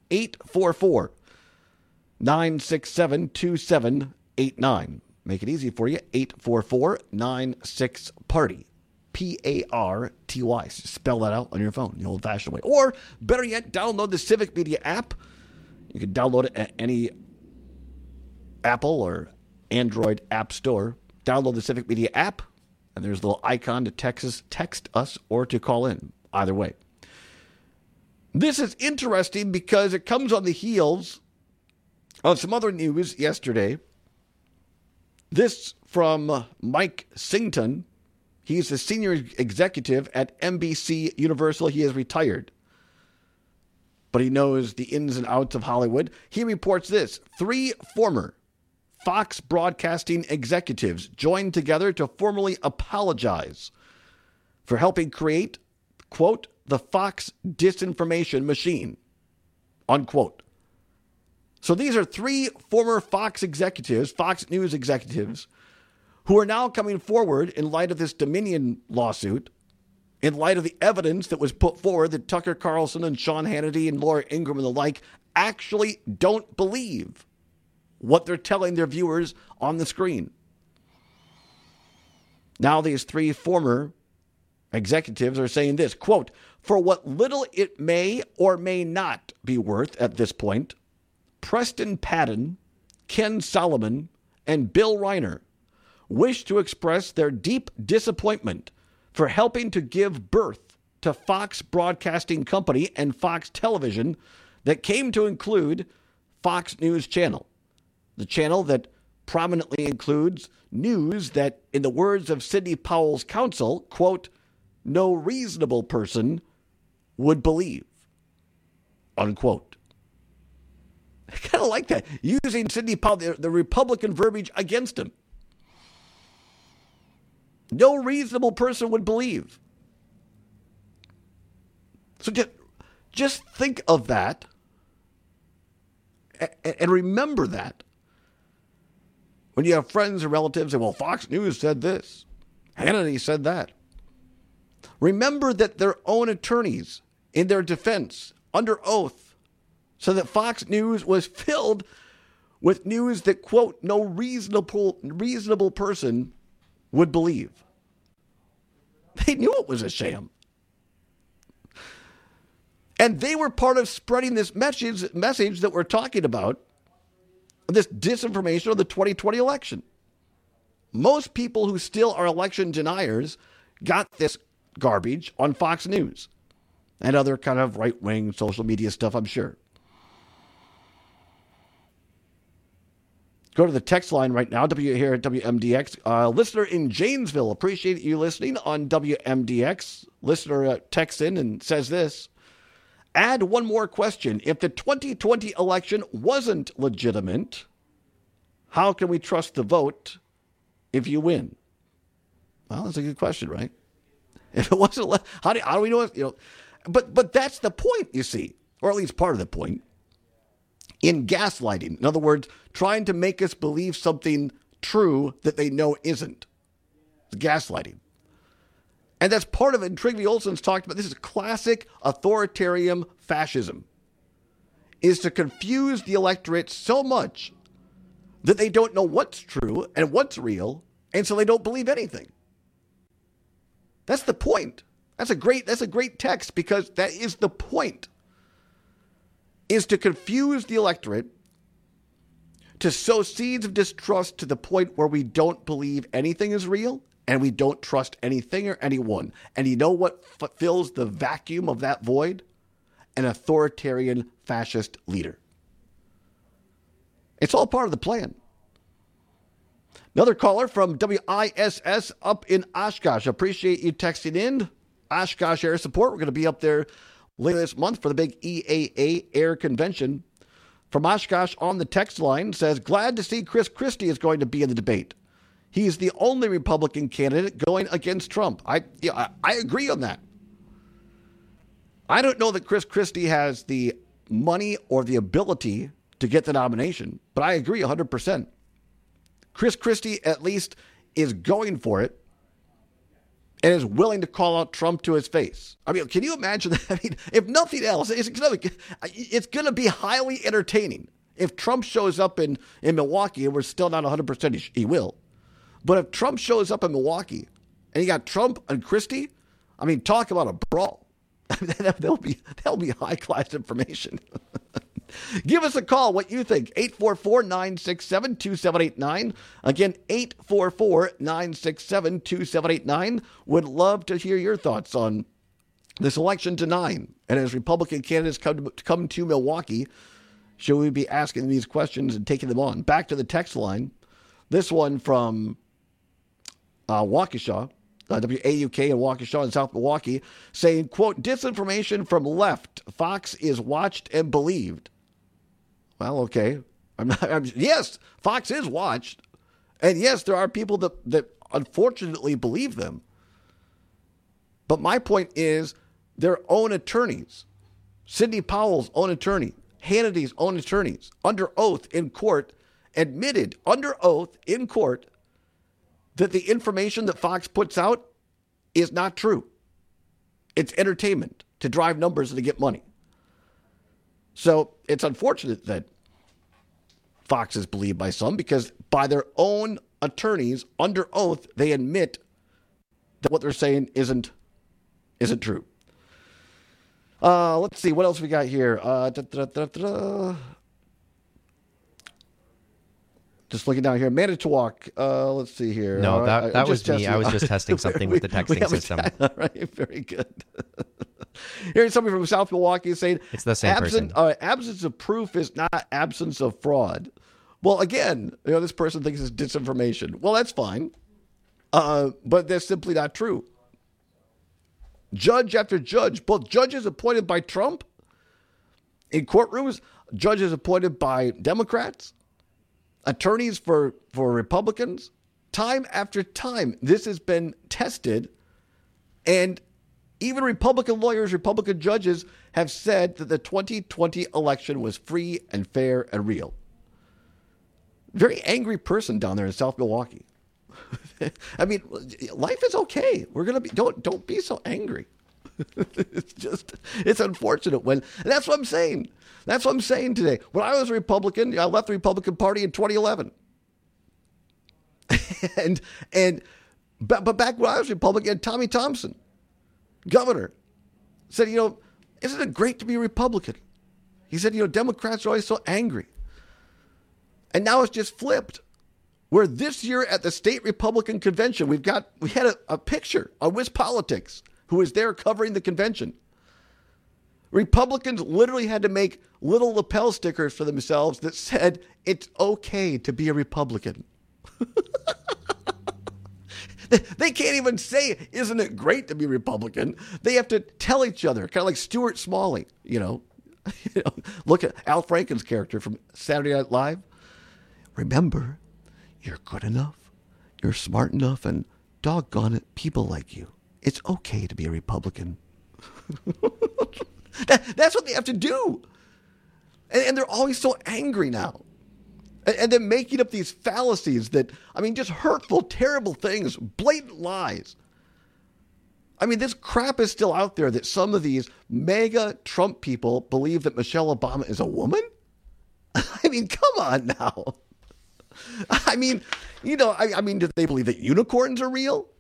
844-967-2789. Make it easy for you. 844-96-PARTY. P-A-R-T-Y. Spell that out on your phone the old-fashioned way. Or, better yet, download the Civic Media app. You can download it at any Apple or Android app store. Download the Civic Media app, and there's a little icon to text us or to call in. Either way. This is interesting because it comes on the heels of some other news yesterday. This from Mike Singleton. He's a senior executive at NBC Universal. He is retired, but he knows the ins and outs of Hollywood. He reports this: 3 former Fox broadcasting executives joined together to formally apologize for helping create, quote, the Fox disinformation machine, unquote. So these are 3 former Fox executives, Fox News executives, who are now coming forward in light of this Dominion lawsuit, in light of the evidence that was put forward that Tucker Carlson and Sean Hannity and Laura Ingraham and the like actually don't believe what they're telling their viewers on the screen. Now these 3 former executives are saying this, quote, for what little it may or may not be worth at this point, Preston Patton, Ken Solomon, and Bill Reiner wish to express their deep disappointment for helping to give birth to Fox Broadcasting Company and Fox Television that came to include Fox News Channel, the channel that prominently includes news that, in the words of Sidney Powell's counsel, quote, no reasonable person would believe, unquote. I kind of like that, using Sidney Powell, the Republican verbiage against him. No reasonable person would believe. So just think of that and remember that. When you have friends or relatives say, well, Fox News said this, Hannity said that. Remember that their own attorneys, in their defense, under oath, said that Fox News was filled with news that, quote, no reasonable person would believe. They knew it was a sham. And they were part of spreading this message that we're talking about, this disinformation of the 2020 election. Most people who still are election deniers got this garbage on Fox News and other kind of right-wing social media stuff, I'm sure. Go to the text line right now, here at WMDX. Listener in Janesville, appreciate you listening on WMDX. Listener texts in and says this: add one more question. If the 2020 election wasn't legitimate, how can we trust the vote if you win? Well, that's a good question, right? If it wasn't, how do we know it? But that's the point, you see, or at least part of the point. In gaslighting, in other words, trying to make us believe something true that they know isn't. It's gaslighting. And that's part of it. Trygve Olsen's talked about this is classic authoritarian fascism, is to confuse the electorate so much that they don't know what's true and what's real, and so they don't believe anything. That's the point. That's a great text, because that is the point, is to confuse the electorate, to sow seeds of distrust to the point where we don't believe anything is real and we don't trust anything or anyone. And you know what fills the vacuum of that void? An authoritarian fascist leader. It's all part of the plan. Another caller from WISS up in Oshkosh. Appreciate you texting in. Oshkosh Air Support. We're going to be up there later this month for the big EAA Air Convention. From Oshkosh on the text line says, glad to see Chris Christie is going to be in the debate. He's the only Republican candidate going against Trump. I agree on that. I don't know that Chris Christie has the money or the ability to get the nomination, but I agree 100%. Chris Christie at least is going for it and is willing to call out Trump to his face. I mean, can you imagine that? I mean, if nothing else, it's going to be highly entertaining. If Trump shows up in Milwaukee, and we're still not 100% he will, but if Trump shows up in Milwaukee and you got Trump and Christie, I mean, talk about a brawl. That'll be high-class information. Give us a call, what you think. 844-967-2789. Again, 844-967-2789. Would love to hear your thoughts on this election to 9. And as Republican candidates come to Milwaukee, should we be asking these questions and taking them on? Back to the text line. This one from Waukesha. WAUK in Waukesha in South Milwaukee, saying, quote, disinformation from left. Fox is watched and believed. Well, okay. Yes, Fox is watched. And yes, there are people that unfortunately believe them. But my point is their own attorneys, Sidney Powell's own attorney, Hannity's own attorneys, under oath in court, admitted under oath in court that the information that Fox puts out is not true. It's entertainment to drive numbers and to get money. So it's unfortunate that Fox is believed by some, because by their own attorneys under oath, they admit that what they're saying isn't true. Let's see what else we got here. Just looking down here, Manitowoc. Let's see here. No, that was me. I was just testing something with the texting system. All right, very good. Here's somebody from South Milwaukee saying, it's the same person. Absence of proof is not absence of fraud. Well, again, this person thinks it's disinformation. Well, that's fine. But that's simply not true. Judge after judge, both judges appointed by Trump in courtrooms, judges appointed by Democrats, attorneys for Republicans, time after time, this has been tested. And even Republican lawyers, Republican judges have said that the 2020 election was free and fair and real. Very angry person down there in South Milwaukee. I mean, life is okay. We're going to be, don't be so angry. It's unfortunate and that's what I'm saying. That's what I'm saying today. When I was a Republican, I left the Republican Party in 2011. But back when I was Republican, Tommy Thompson, governor, said, isn't it great to be a Republican? He said, Democrats are always so angry. And now it's just flipped. Where this year at the state Republican convention, we had a picture on WisPolitics, who was there covering the convention. Republicans literally had to make little lapel stickers for themselves that said, it's okay to be a Republican. They can't even say, isn't it great to be Republican? They have to tell each other, kind of like Stuart Smalley, Look at Al Franken's character from Saturday Night Live. Remember, you're good enough, you're smart enough, and doggone it, people like you. It's okay to be a Republican. That's what they have to do. And they're always so angry now. And then making up these fallacies that, just hurtful, terrible things, blatant lies. This crap is still out there that some of these mega Trump people believe that Michelle Obama is a woman? Come on now. Do they believe that unicorns are real?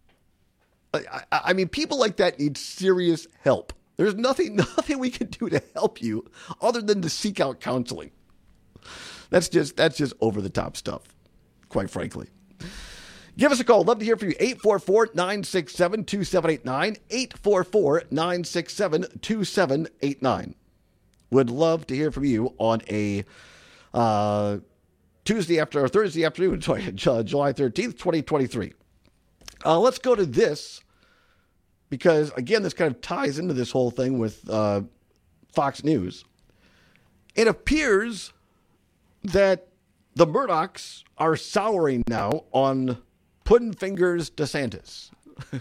People like that need serious help. There's nothing we can do to help you other than to seek out counseling. That's just over the top stuff, quite frankly. Give us a call. Love to hear from you. 844-967-2789. 844-967-2789. Would love to hear from you on a Thursday afternoon, July 13th, 2023. Let's go to this because, again, this kind of ties into this whole thing with Fox News. It appears that the Murdochs are souring now on Puddin' Fingers DeSantis.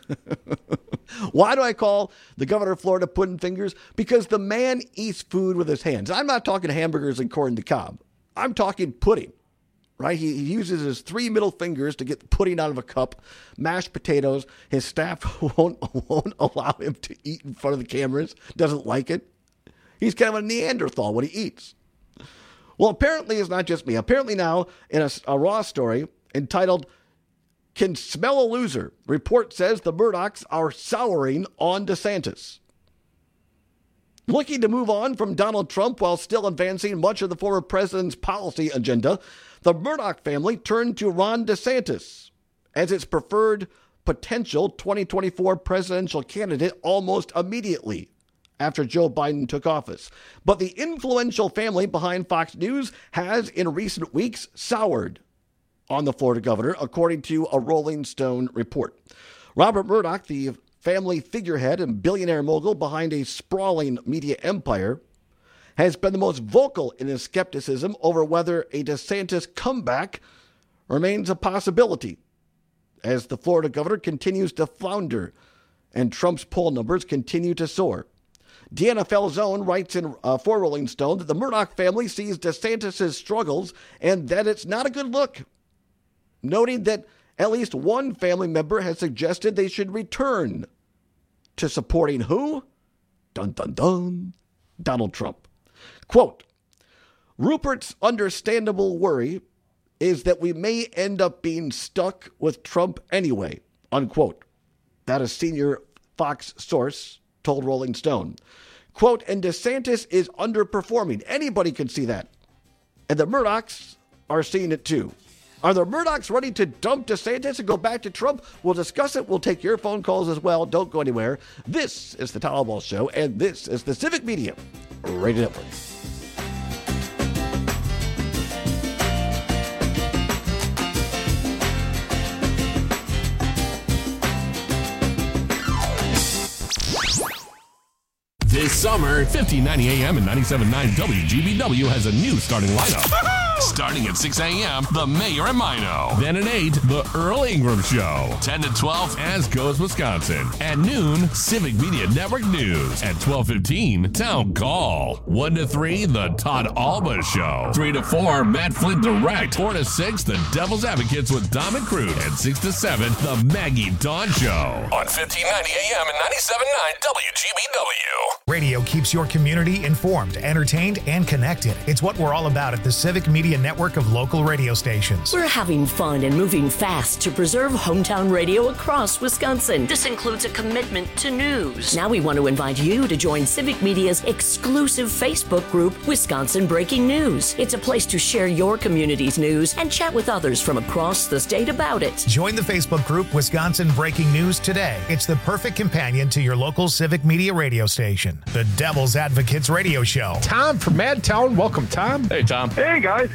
Why do I call the governor of Florida Puddin' Fingers? Because the man eats food with his hands. I'm not talking hamburgers and corn on the cob. I'm talking pudding, right? He uses his 3 middle fingers to get the pudding out of a cup, mashed potatoes. His staff won't allow him to eat in front of the cameras, doesn't like it. He's kind of a Neanderthal when he eats. Well, apparently it's not just me. Apparently now, in a Raw story entitled, "Can Smell a Loser?" report says the Murdochs are souring on DeSantis. Looking to move on from Donald Trump while still advancing much of the former president's policy agenda, the Murdoch family turned to Ron DeSantis as its preferred potential 2024 presidential candidate almost immediately after Joe Biden took office. But the influential family behind Fox News has, in recent weeks, soured on the Florida governor, according to a Rolling Stone report. Robert Murdoch, the family figurehead and billionaire mogul behind a sprawling media empire, has been the most vocal in his skepticism over whether a DeSantis comeback remains a possibility, as the Florida governor continues to flounder and Trump's poll numbers continue to soar. Deanna Falzone writes for Rolling Stone that the Murdoch family sees DeSantis' struggles and that it's not a good look, noting that at least one family member has suggested they should return to supporting who? Dun, dun, dun. Donald Trump. Quote, "Rupert's understandable worry is that we may end up being stuck with Trump anyway," unquote. That a senior Fox source told Rolling Stone. Quote, "And DeSantis is underperforming. Anybody can see that. And the Murdochs are seeing it too." Are the Murdochs ready to dump DeSantis and go back to Trump? We'll discuss it. We'll take your phone calls as well. Don't go anywhere. This is the Tom Ball Show, and this is the Civic Media Radio Network. This summer, 1590 AM and 97.9 WGBW has a new starting lineup. Starting at 6 a.m., The Mayor and Mino. Then at 8, The Earl Ingram Show. 10 to 12, As Goes Wisconsin. At noon, Civic Media Network News. At 12:15, Town Call. 1 to 3, The Todd Alba Show. 3 to 4, Matt Flint Direct. 4 to 6, The Devil's Advocates with Dom and Crude. And 6 to 7, The Maggie Dawn Show. On 1590 AM and 97.9 WGBW. Radio keeps your community informed, entertained, and connected. It's what we're all about at the Civic Media Network of local radio stations. We're having fun and moving fast to preserve hometown radio across Wisconsin. This includes a commitment to news. Now we want to invite you to join Civic Media's exclusive Facebook group, Wisconsin Breaking News. It's a place to share your community's news and chat with others from across the state about it. Join the Facebook group Wisconsin Breaking News today. It's the perfect companion to your local Civic Media radio station. The Devil's Advocates Radio Show. Tom from Madtown. Welcome, Tom. Hey, Tom. Hey, guys.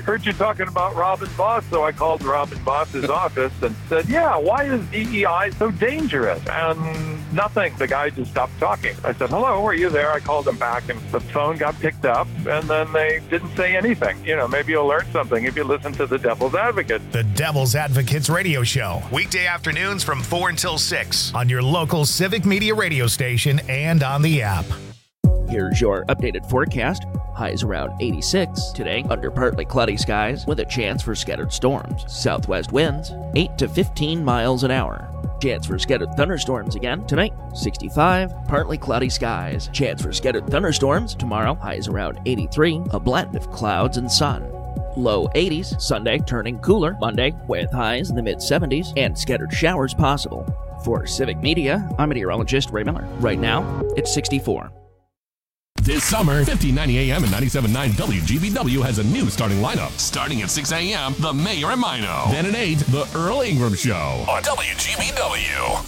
heard you talking about Robin Voss, so I called Robin Voss's office and said, yeah, why is DEI so dangerous? And nothing. The guy just stopped talking. I said, hello, are you there? I called him back, and the phone got picked up, and then they didn't say anything. You know, maybe you'll learn something if you listen to the Devil's Advocate. The Devil's Advocates radio show, weekday afternoons from 4 until 6 on your local Civic Media radio station and on the app. Here's your updated forecast. Highs around 86 today, under partly cloudy skies with a chance for scattered storms. Southwest winds 8 to 15 miles an hour. Chance for scattered thunderstorms again tonight. 65, partly cloudy skies. Chance for scattered thunderstorms tomorrow. Highs around 83, a blend of clouds and sun. Low 80s, Sunday turning cooler Monday with highs in the mid-70s and scattered showers possible. For Civic Media, I'm meteorologist Ray Miller. Right now, it's 64. This summer, 1590 AM and 97.9 WGBW has a new starting lineup. Starting at 6 a.m., The Mayor and Mino. Then at 8, The Earl Ingram Show on WGBW.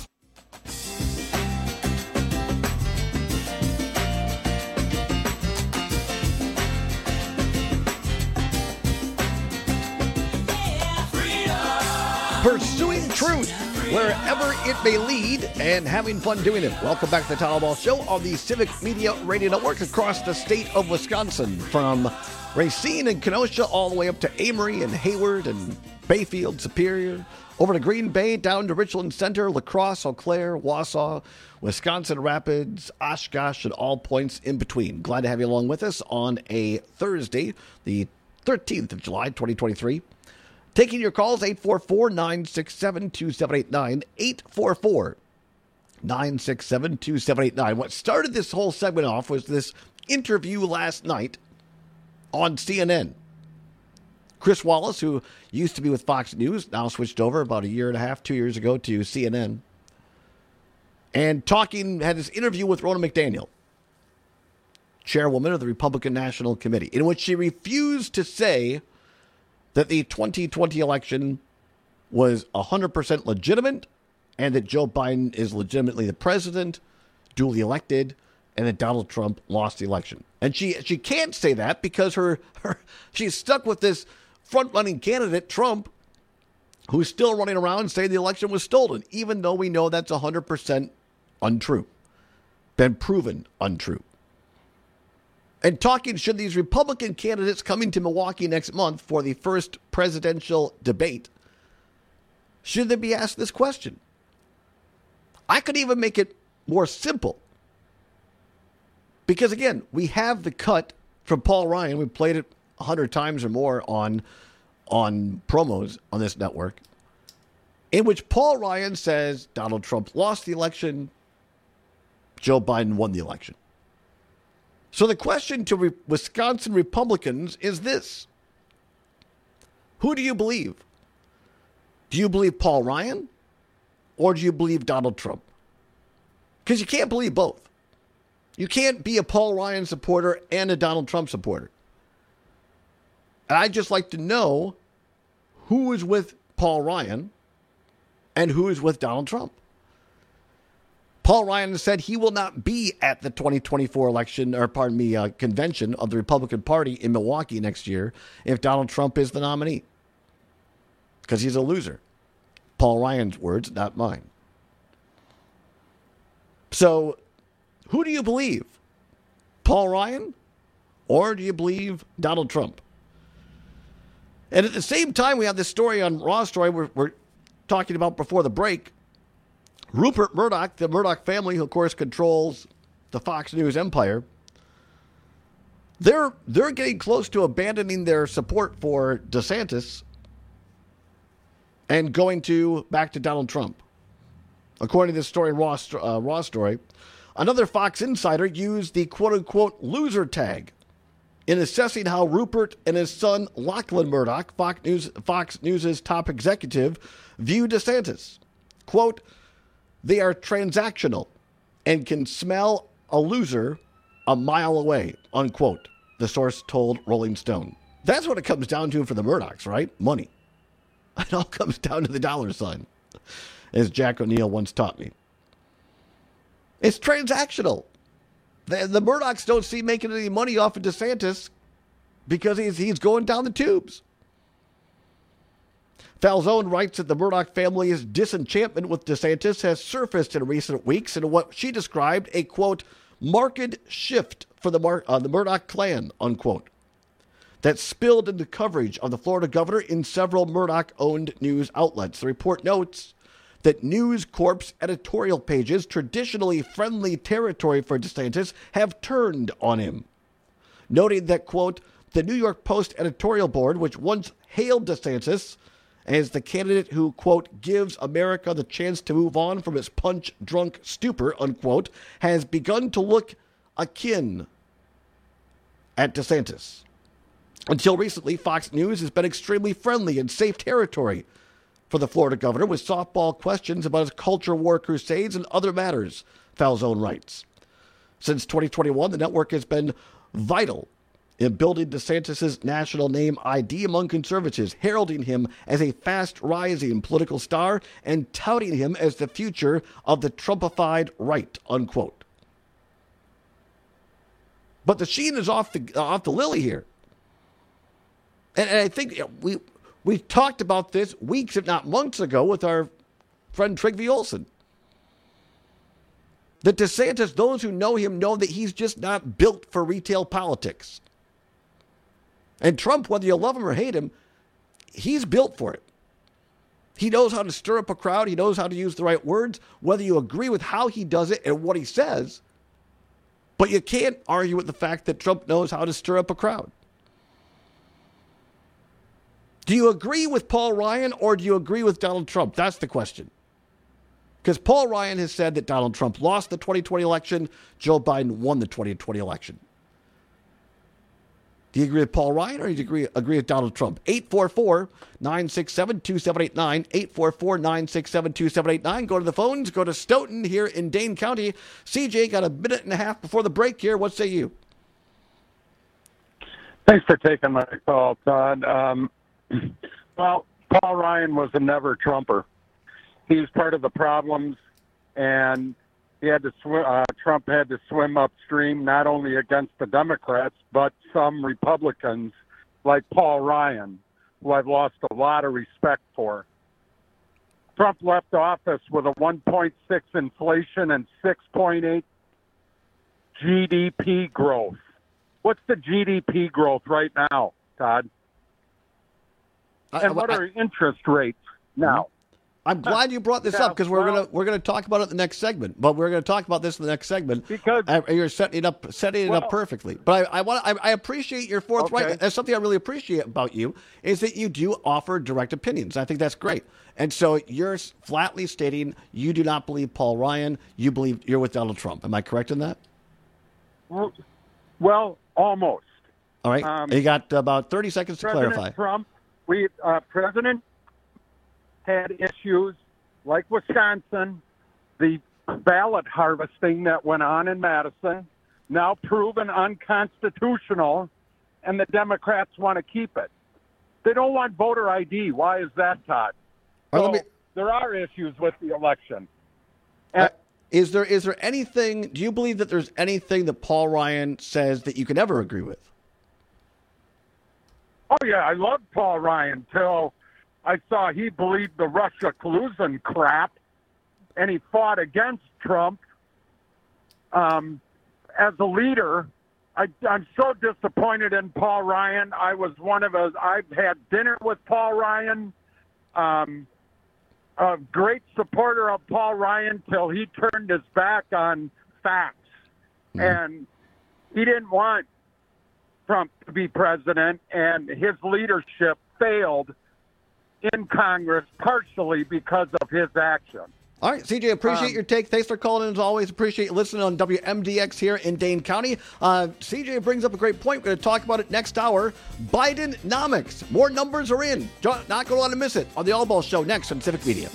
Pursuing truth wherever it may lead and having fun doing it. Welcome back to the Tom Ball Show on the Civic Media Radio Network across the state of Wisconsin, from Racine and Kenosha all the way up to Amory and Hayward and Bayfield, Superior, over to Green Bay, down to Richland Center, La Crosse, Eau Claire, Wausau, Wisconsin Rapids, Oshkosh, and all points in between. Glad to have you along with us on a Thursday, the 13th of July, 2023. Taking your calls, 844-967-2789, 844-967-2789. What started this whole segment off was this interview last night on CNN. Chris Wallace, who used to be with Fox News, now switched over about a year and a half, 2 years ago to CNN, and had this interview with Ronna McDaniel, chairwoman of the Republican National Committee, in which she refused to say that the 2020 election was 100% legitimate and that Joe Biden is legitimately the president, duly elected, and that Donald Trump lost the election. And she can't say that because she's stuck with this front-running candidate, Trump, who's still running around saying the election was stolen, even though we know that's 100% untrue, been proven untrue. And talking, should these Republican candidates coming to Milwaukee next month for the first presidential debate, should they be asked this question? I could even make it more simple. Because, again, we have the cut from Paul Ryan. We played it 100 times or more on promos on this network, in which Paul Ryan says Donald Trump lost the election, Joe Biden won the election. So the question to Wisconsin Republicans is this: who do you believe? Do you believe Paul Ryan, or do you believe Donald Trump? Because you can't believe both. You can't be a Paul Ryan supporter and a Donald Trump supporter. And I'd just like to know who is with Paul Ryan and who is with Donald Trump. Paul Ryan has said he will not be at the 2024 convention of the Republican Party in Milwaukee next year if Donald Trump is the nominee, because he's a loser. Paul Ryan's words, not mine. So, who do you believe? Paul Ryan, or do you believe Donald Trump? And at the same time, we have this story on Raw Story we're talking about before the break. Rupert Murdoch, the Murdoch family, who of course controls the Fox News empire, they're getting close to abandoning their support for DeSantis and going back to Donald Trump. According to this story, Raw Story, another Fox insider used the quote-unquote loser tag in assessing how Rupert and his son Lachlan Murdoch, Fox News' top executive, view DeSantis. Quote, they are transactional and can smell a loser a mile away, unquote, the source told Rolling Stone. That's what it comes down to for the Murdochs, right? Money. It all comes down to the dollar sign, as Jack O'Neill once taught me. It's transactional. The Murdochs don't see making any money off of DeSantis because he's going down the tubes. Falzone writes that the Murdaugh family's disenchantment with DeSantis has surfaced in recent weeks in what she described a, quote, marked shift for the Murdaugh clan, unquote, that spilled into coverage of the Florida governor in several Murdaugh-owned news outlets. The report notes that News Corp's editorial pages, traditionally friendly territory for DeSantis, have turned on him, noting that, quote, the New York Post editorial board, which once hailed DeSantis as the candidate who, quote, gives America the chance to move on from its punch-drunk stupor, unquote, has begun to look akin at DeSantis. Until recently, Fox News has been extremely friendly and safe territory for the Florida governor with softball questions about his culture war crusades and other matters, Falzone writes. Since 2021, the network has been vital in building DeSantis' national name ID among conservatives, heralding him as a fast-rising political star and touting him as the future of the Trumpified right, unquote. But the sheen is off the lily here. And I think we talked about this weeks, if not months ago, with our friend Trygve Olsen. That DeSantis, those who know him know that he's just not built for retail politics. And Trump, whether you love him or hate him, he's built for it. He knows how to stir up a crowd. He knows how to use the right words, whether you agree with how he does it and what he says. But you can't argue with the fact that Trump knows how to stir up a crowd. Do you agree with Paul Ryan or do you agree with Donald Trump? That's the question. Because Paul Ryan has said that Donald Trump lost the 2020 election, Joe Biden won the 2020 election. Do you agree with Paul Ryan or do you agree with Donald Trump? 844-967-2789, 844-967-2789. Go to the phones. Go to Stoughton here in Dane County. CJ, got a minute and a half before the break here. What say you? Thanks for taking my call, Todd. Well, Paul Ryan was a never Trumper. He's part of the problems, and he had to Trump had to swim upstream, not only against the Democrats, but some Republicans like Paul Ryan, who I've lost a lot of respect for. Trump left office with a 1.6 inflation and 6.8 GDP growth. What's the GDP growth right now, Todd? And what are interest rates now? I'm glad you brought this up because we're gonna talk about it in the next segment. But we're gonna talk about this in the next segment because you're setting it up perfectly. But I appreciate your forthright. That's something I really appreciate about you is that you do offer direct opinions. I think that's great. And so you're flatly stating you do not believe Paul Ryan. You believe you're with Donald Trump. Am I correct in that? Well, almost. All right. You got about 30 seconds to clarify. Trump, President had issues like Wisconsin, the ballot harvesting that went on in Madison, now proven unconstitutional, and the Democrats want to keep it. They don't want voter ID. Why is that, Todd? There are issues with the election. Is there anything, do you believe that there's anything that Paul Ryan says that you can ever agree with? Oh, yeah, I loved Paul Ryan till I saw he believed the Russia collusion crap, and he fought against Trump. As a leader, I'm so disappointed in Paul Ryan. I've had dinner with Paul Ryan, a great supporter of Paul Ryan till he turned his back on facts. Mm-hmm. And he didn't want Trump to be president, and his leadership failed in Congress partially because of his action. All right, CJ, appreciate your take. Thanks for calling in as always. Appreciate you listening on WMDX here in Dane County. CJ brings up a great point. We're going to talk about it next hour. Bidenomics. More numbers are in. Not going to want to miss it on the All Ball Show next on Civic Media.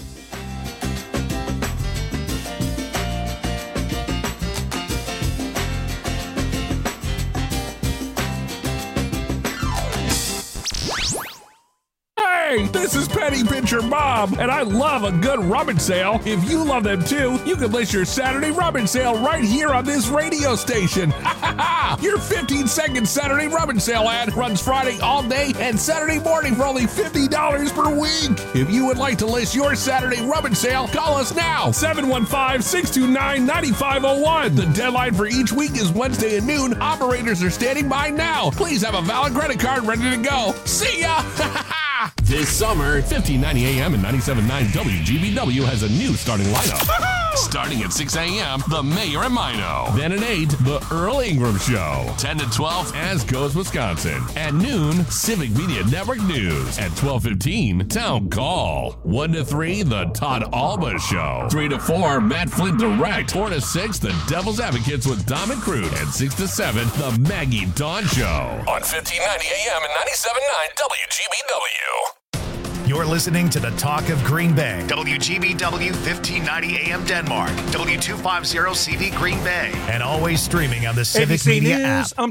Hey, This is Penny Pincher Bob, and I love a good rummage sale. If you love them too, you can list your Saturday rummage sale right here on this radio station. Your 15-second Saturday rummage sale ad runs Friday all day and Saturday morning for only $50 per week. If you would like to list your Saturday rummage sale, call us now, 715-629-9501. The deadline for each week is Wednesday at noon. Operators are standing by now. Please have a valid credit card ready to go. See ya! This summer, 1590 AM and 97.9 WGBW has a new starting lineup. Starting at 6 a.m., The Mayor and Mino. Then at 8, The Earl Ingram Show. 10 to 12, As Goes Wisconsin. At noon, Civic Media Network News. At 12:15, Town Call. 1 to 3, The Todd Alba Show. 3 to 4, Matt Flint Direct. 4 to 6, The Devil's Advocates with Dom and Crude. And 6 to 7, The Maggie Dawn Show. On 1590 AM and 97.9 WGBW. You're listening to the Talk of Green Bay. WGBW 1590 AM Denmark. W250 CV Green Bay. And always streaming on the Civic ABC Media News, app.